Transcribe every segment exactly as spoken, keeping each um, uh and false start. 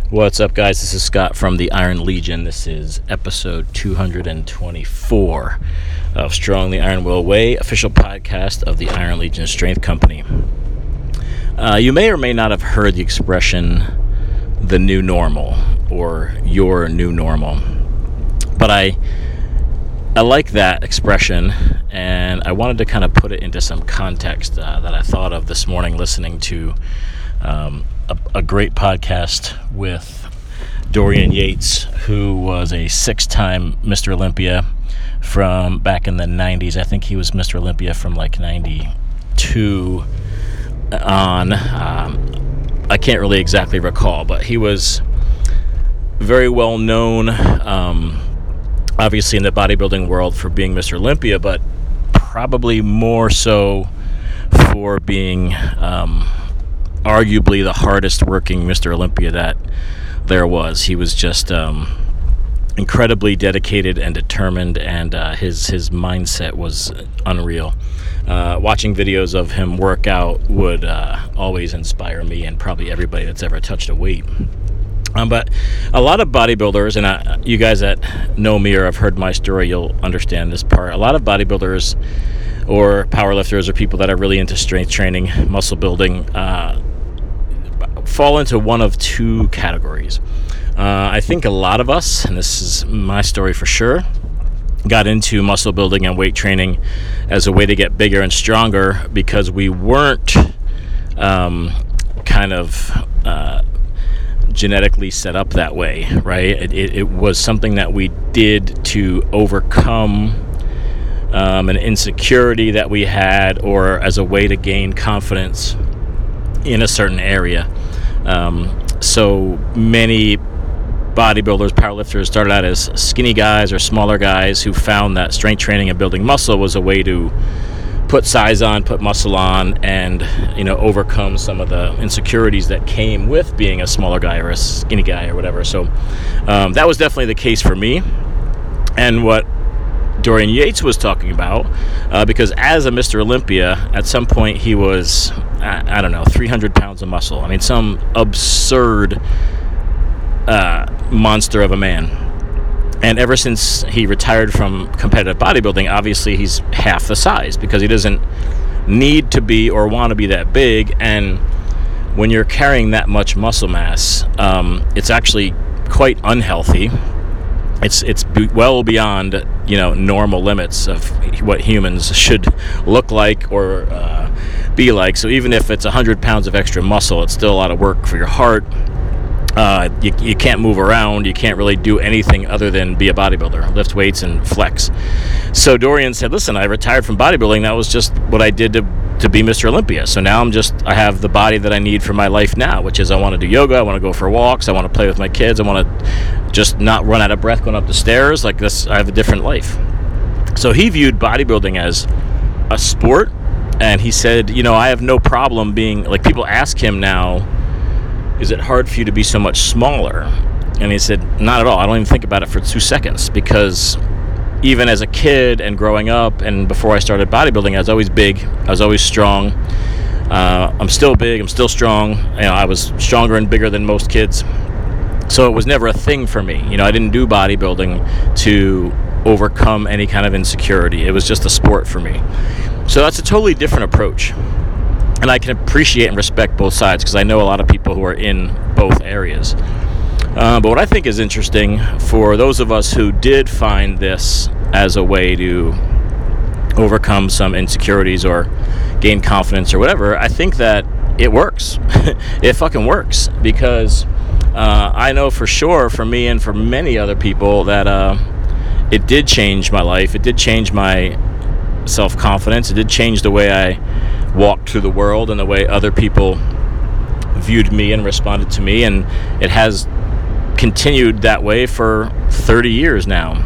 What's up, guys? This is Scott from the Iron Legion. This is episode two hundred twenty-four of Strong the Iron Will Way, official podcast of the Iron Legion Strength Company. Uh, you may or may not have heard the expression, the new normal, or your new normal. But I, I like that expression, and I wanted to kind of put it into some context uh, that I thought of this morning listening to um, a, a great podcast with Dorian Yates, who was a six-time Mister Olympia from back in the nineties. I think he was Mister Olympia from like ninety-two on. Um, I can't really exactly recall, but he was very well known, um, obviously in the bodybuilding world for being Mister Olympia, but probably more so for being um, arguably the hardest working Mister Olympia that there was. He was just um, incredibly dedicated and determined, and uh, his his mindset was unreal. Uh, watching videos of him work out would uh, always inspire me and probably everybody that's ever touched a weight. Um, but a lot of bodybuilders, and I, you guys that know me or have heard my story, you'll understand this part. A lot of bodybuilders or powerlifters or people that are really into strength training, muscle building, uh, fall into one of two categories. Uh, I think a lot of us, and this is my story for sure, got into muscle building and weight training as a way to get bigger and stronger because we weren't um, kind of uh, genetically set up that way, right? It, it, it was something that we did to overcome um, an insecurity that we had, or as a way to gain confidence in a certain area. Um, so many bodybuilders, powerlifters started out as skinny guys or smaller guys who found that strength training and building muscle was a way to put size on, put muscle on, and, you know, overcome some of the insecurities that came with being a smaller guy or a skinny guy or whatever. So um, that was definitely the case for me. And what Dorian Yates was talking about, uh, because as a Mister Olympia, at some point he was, I, I don't know, three hundred pounds of muscle. I mean, some absurd uh, monster of a man. And ever since he retired from competitive bodybuilding, obviously he's half the size because he doesn't need to be or want to be that big. And when you're carrying that much muscle mass, um, it's actually quite unhealthy. It's it's be- well beyond, you know, normal limits of what humans should look like or uh, be like. So even if it's one hundred pounds of extra muscle, it's still a lot of work for your heart. Uh, you, you can't move around. You can't really do anything other than be a bodybuilder, lift weights and flex. So Dorian said, listen, I retired from bodybuilding. That was just what I did to, to be Mister Olympia. So now I'm just, I have the body that I need for my life now, which is I want to do yoga. I want to go for walks. I want to play with my kids. I want to just not run out of breath going up the stairs. Like this, I have a different life. So he viewed bodybuilding as a sport. And he said, you know, I have no problem being, like, people ask him now, is it hard for you to be so much smaller? And he said, not at all. I don't even think about it for two seconds because even as a kid and growing up and before I started bodybuilding, I was always big. I was always strong. Uh, I'm still big. I'm still strong. You know, I was stronger and bigger than most kids. So it was never a thing for me. You know, I didn't do bodybuilding to overcome any kind of insecurity. It was just a sport for me. So that's a totally different approach. And I can appreciate and respect both sides because I know a lot of people who are in both areas. Uh, but what I think is interesting for those of us who did find this as a way to overcome some insecurities or gain confidence or whatever, I think that it works. It fucking works because uh, I know for sure for me and for many other people that uh, it did change my life. It did change my self-confidence. It did change the way I walked through the world and the way other people viewed me and responded to me, and it has continued that way for thirty years now.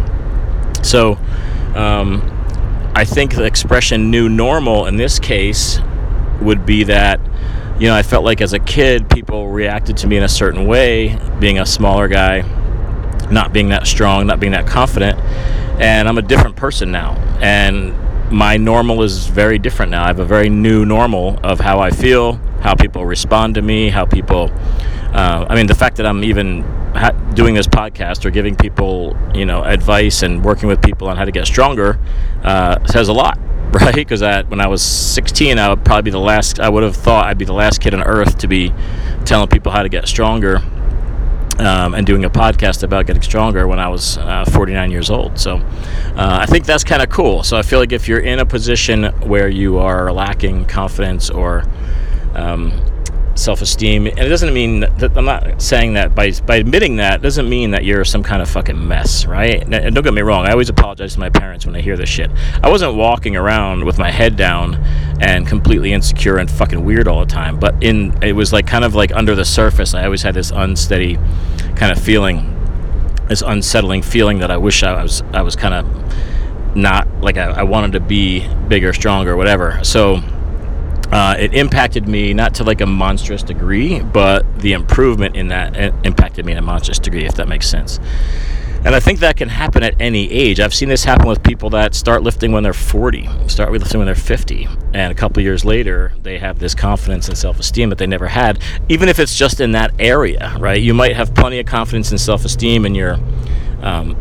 So um, I think the expression new normal in this case would be that, you know, I felt like as a kid people reacted to me in a certain way, being a smaller guy, not being that strong, not being that confident, and I'm a different person now, and my normal is very different now. I have a very new normal of how I feel, how people respond to me, how people Uh, I mean, the fact that I'm even ha- doing this podcast or giving people, you know, advice and working with people on how to get stronger uh, says a lot, right? Because when I was sixteen, I would probably be the last. I would have thought I'd be the last kid on earth to be telling people how to get stronger. Um, and doing a podcast about getting stronger when I was uh, forty-nine years old. So uh, I think that's kind of cool. So I feel like if you're in a position where you are lacking confidence or um, self-esteem, and it doesn't mean that, I'm not saying that by by admitting that doesn't mean that you're some kind of fucking mess, right? And don't get me wrong, I always apologize to my parents when I hear this shit. I wasn't walking around with my head down and completely insecure and fucking weird all the time, but in it was like kind of like under the surface, I always had this unsteady kind of feeling, this unsettling feeling that I wish I was I was kind of not like I, I wanted to be bigger, stronger, whatever. So Uh, it impacted me not to like a monstrous degree, but the improvement in that impacted me in a monstrous degree, if that makes sense. And I think that can happen at any age. I've seen this happen with people that start lifting when they're forty, start lifting when they're fifty, and a couple years later, they have this confidence and self-esteem that they never had, even if it's just in that area, right? You might have plenty of confidence and self-esteem in your um,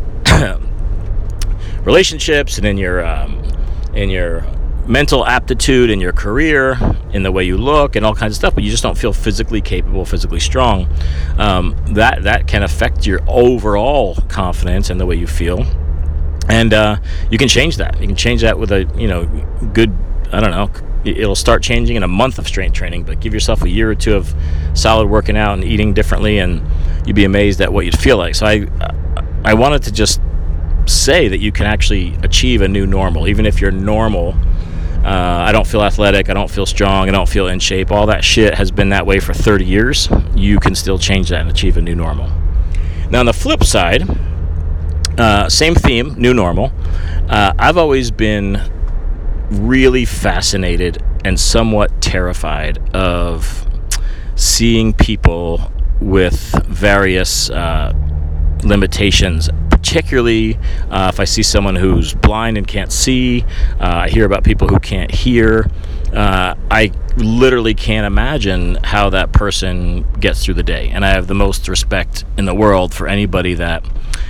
relationships and in your um, in your mental aptitude in your career, in the way you look, and all kinds of stuff, but you just don't feel physically capable, physically strong. Um, that that can affect your overall confidence and the way you feel. And uh, you can change that. You can change that with a you know good. I don't know. It'll start changing in a month of strength training, but give yourself a year or two of solid working out and eating differently, and you'd be amazed at what you'd feel like. So I I wanted to just say that you can actually achieve a new normal, even if you're normal. Uh, I don't feel athletic, I don't feel strong, I don't feel in shape. All that shit has been that way for thirty years. You can still change that and achieve a new normal. Now, on the flip side, uh, same theme, new normal. Uh, I've always been really fascinated and somewhat terrified of seeing people with various uh, limitations, particularly uh, if I see someone who's blind and can't see. uh, I hear about people who can't hear. uh, I literally can't imagine how that person gets through the day, and I have the most respect in the world for anybody that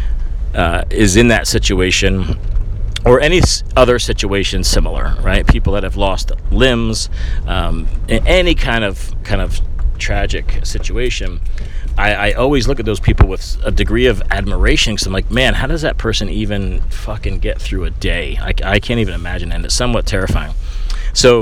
uh, is in that situation or any other situation similar, right? People that have lost limbs, um, in any kind of kind of tragic situation. I, I always look at those people with a degree of admiration, because I'm like, man, how does that person even fucking get through a day? I, I can't even imagine, and it's somewhat terrifying. So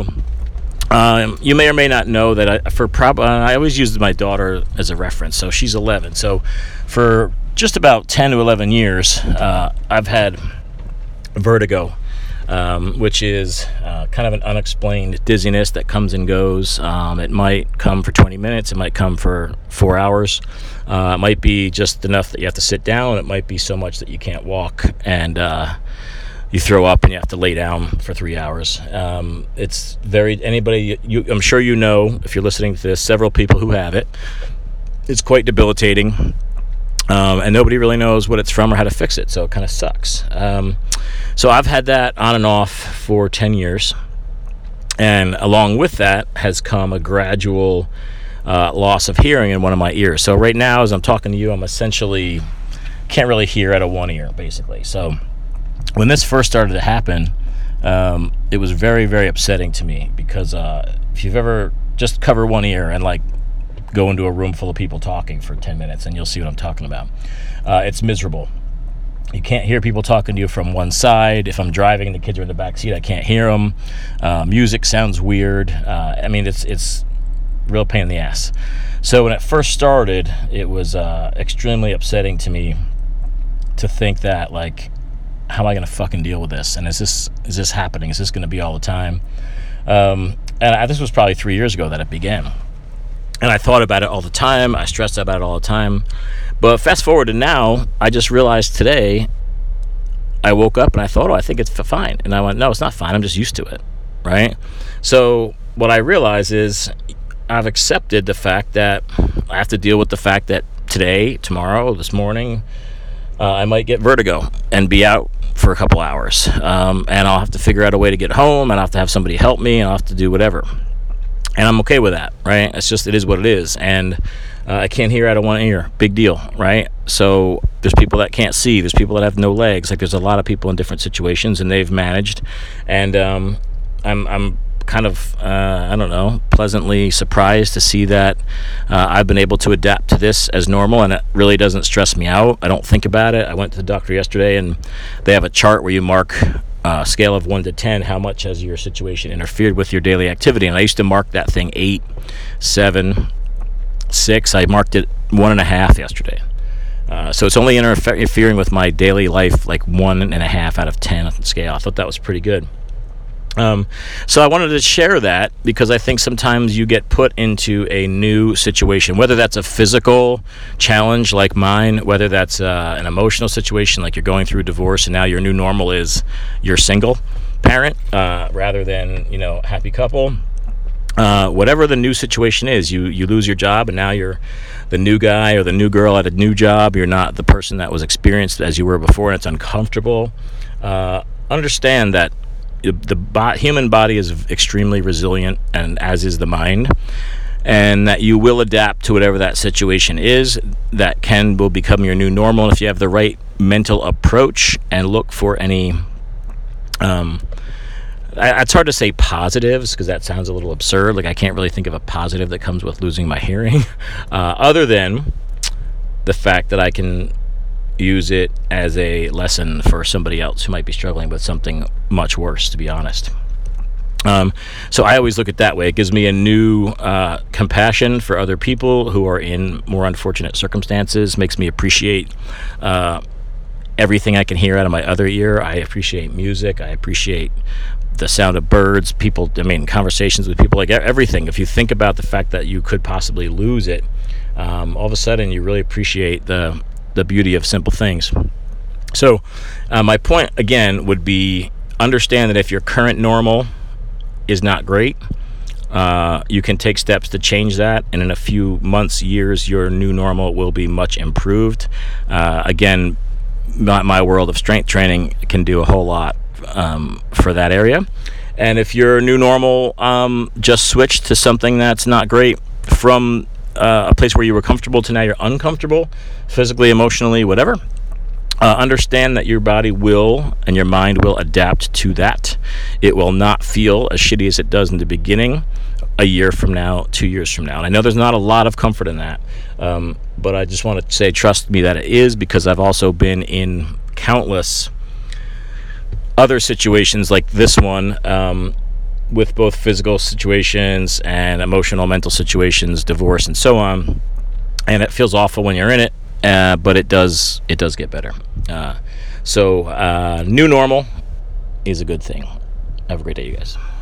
um, you may or may not know that I, for prob- uh, I always use my daughter as a reference. So she's eleven. So for just about ten to eleven years, uh, I've had vertigo, um, which is uh, kind of an unexplained dizziness that comes and goes. Um, it might come for twenty minutes. It might come for four hours. Uh, it might be just enough that you have to sit down. It might be so much that you can't walk and uh, you throw up and you have to lay down for three hours. Um, it's very, anybody, you, I'm sure you know, if you're listening to this, several people who have it. It's quite debilitating. Um, and nobody really knows what it's from or how to fix it, so it kind of sucks. Um, so I've had that on and off for ten years, and along with that has come a gradual uh, loss of hearing in one of my ears. So right now, as I'm talking to you, I'm essentially can't really hear out of one ear, basically. So when this first started to happen, um, it was very, very upsetting to me, because uh, if you've ever just cover one ear and like go into a room full of people talking for ten minutes, and you'll see what I'm talking about. Uh, it's miserable. You can't hear people talking to you from one side. If I'm driving and the kids are in the back seat, I can't hear them. Uh, music sounds weird. Uh, I mean, it's it's real pain in the ass. So when it first started, it was uh, extremely upsetting to me to think that, like, how am I going to fucking deal with this? And is this is this happening? Is this going to be all the time? Um, and I, this was probably three years ago that it began. And I thought about it all the time. I stressed about it all the time. But fast forward to now, I just realized today, I woke up and I thought, oh, I think it's fine. And I went, no, it's not fine. I'm just used to it, right? So what I realize is I've accepted the fact that I have to deal with the fact that today, tomorrow, this morning, uh, I might get vertigo and be out for a couple hours. Um, and I'll have to figure out a way to get home, and I'll have to have somebody help me, and I'll have to do whatever. And I'm okay with that, right? It's just, it is what it is. And Uh, I can't hear out of one ear. Big deal, right? So there's people that can't see. There's people that have no legs. Like there's a lot of people in different situations, and they've managed. And um, I'm I'm kind of uh, I don't know, pleasantly surprised to see that uh, I've been able to adapt to this as normal, and it really doesn't stress me out. I don't think about it. I went to the doctor yesterday, and they have a chart where you mark uh, scale of one to ten, how much has your situation interfered with your daily activity. And I used to mark that thing eight, seven. Six. I marked it one and a half yesterday. Uh, so it's only interfe- interfering with my daily life like one and a half out of ten scale. I thought that was pretty good. Um, so I wanted to share that because I think sometimes you get put into a new situation, whether that's a physical challenge like mine, whether that's uh, an emotional situation like you're going through a divorce and now your new normal is you're single parent uh, rather than, you know, happy couple. Uh, whatever the new situation is, you, you lose your job and now you're the new guy or the new girl at a new job. You're not the person that was experienced as you were before, and it's uncomfortable. Uh, understand that the bo- human body is extremely resilient, and as is the mind, and that you will adapt to whatever that situation is. That can will become your new normal, and if you have the right mental approach and look for any um, it's hard to say positives because that sounds a little absurd. Like I can't really think of a positive that comes with losing my hearing, uh, other than the fact that I can use it as a lesson for somebody else who might be struggling with something much worse, to be honest. Um, so I always look at it that way. It gives me a new uh, compassion for other people who are in more unfortunate circumstances, makes me appreciate uh, everything I can hear out of my other ear. I appreciate music. I appreciate the sound of birds, people, I mean, conversations with people, like everything. If you think about the fact that you could possibly lose it, um, all of a sudden you really appreciate the the beauty of simple things. So uh, my point, again, would be understand that if your current normal is not great, uh, you can take steps to change that, and in a few months, years, your new normal will be much improved. Uh, again, my, my world of strength training can do a whole lot um, for that area. And if your new normal um, just switched to something that's not great from uh, a place where you were comfortable to now you're uncomfortable, physically, emotionally, whatever, uh, understand that your body will and your mind will adapt to that. It will not feel as shitty as it does in the beginning a year from now, two years from now. And I know there's not a lot of comfort in that, um, but I just want to say, trust me that it is, because I've also been in countless other situations like this one, um, with both physical situations and emotional, mental situations, divorce, and so on. And it feels awful when you're in it, uh, but it does it does get better. Uh, so uh, new normal is a good thing. Have a great day, you guys.